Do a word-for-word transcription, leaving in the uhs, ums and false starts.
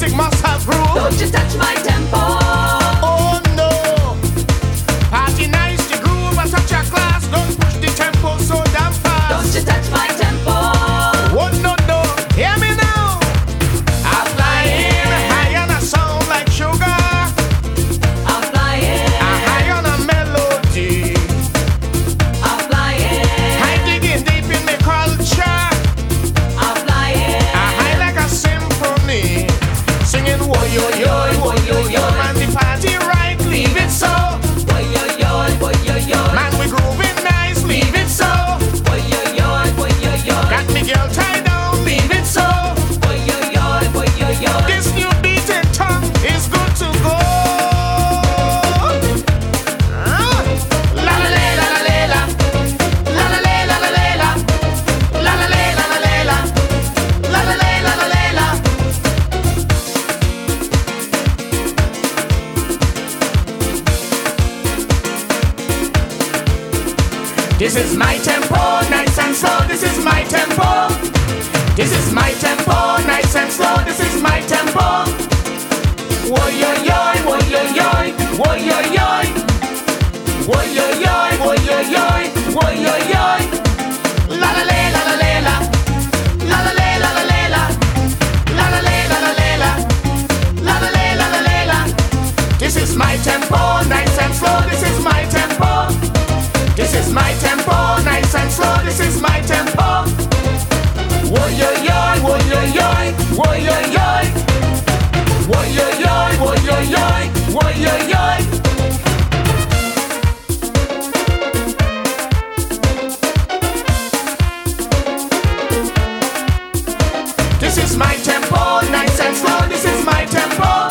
music must have rules. Don't you touch my tempo. Oh no. Party nice, the groove, I touch your class. Don't push the tempo so damn fast. Don't you touch my tempo. Oh no, no, hear me now. I'm flying high on a sound like sugar. I'm flying. I'm high on a melody. I'm flying. I digging deep in the culture. I'm flying. I'm high like a symphony. Singing wo yo yo, wo yo yo. Man, the party right, leave it so. Boy yo yo, boy yo yo. Man, we grooving nice, leave it so. Boy yo yo, boy yo yo. Got me girl tied down, leave it so. Boy yo yo, boy yo yo. This new beat and tongue is good to go. Ah. La la la la la la. La la la la la la. La la la la la la. La la la la la la. This is my tempo, nice and slow. This is my tempo. This is my tempo, nice and slow. This is my tempo. Wo yo yo, wo yo yo, wo yo yo, wo yo yo, wo yo yo, wo yo yo. La la la la la la, la la la la la la, la la la la la la, la la la la la la. This is my tempo, nice and slow. This is my tempo. This is my tempo, nice and slow. This is my tempo. Wo yo yo, wo yo yo, wo yo yo, wo yo yo, wo yo yo, wo yo yo. This is my tempo, nice and slow. This is my tempo.